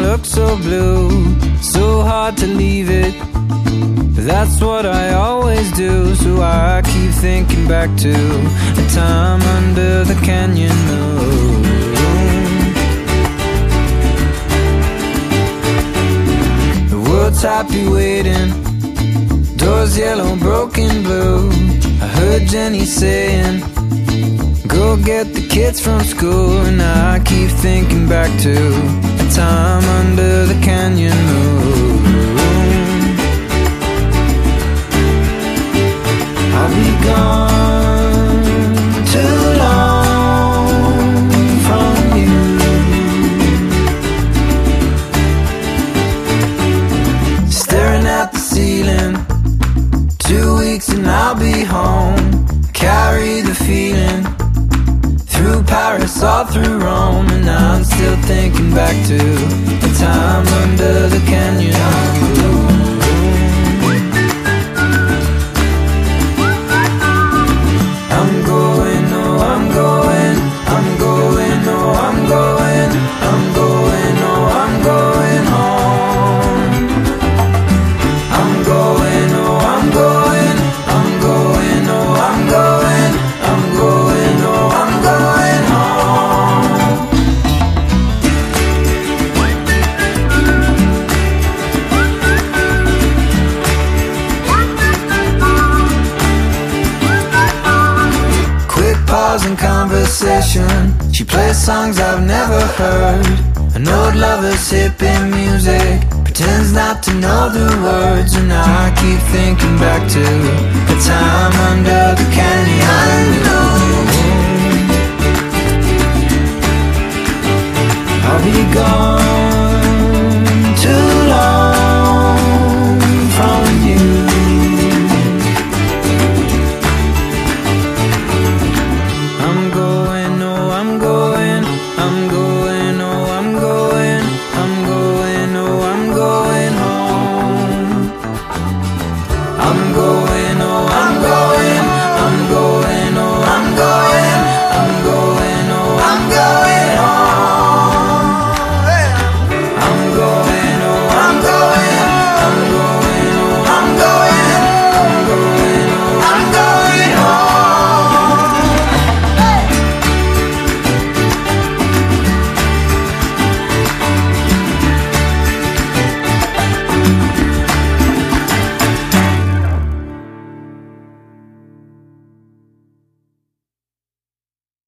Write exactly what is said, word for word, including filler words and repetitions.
look so blue, so hard to leave it. But that's what I always do, so I keep thinking back to a time under the canyon moon. The world's happy waiting, doors yellow, broken blue. I heard Jenny saying, go get the kids from school. And I keep thinking back to a time under the canyon moon. I'll be gone too long from you. Staring at the ceiling, two weeks and I'll be home. Carry the feeling through Paris, all through Rome. And I'm still thinking back to the time under the canyon. I'm going, oh I'm going, I'm going, oh I'm going, I'm going, oh I'm going home. I'm going, oh I'm going, I'm going, oh I'm going, I'm going, oh I'm going home. Quick pause in conversation, she plays songs I've never heard. An old lover's hippie music, pretends not to know the words. And I keep thinking back to the time under the canyon moon. I'll be gone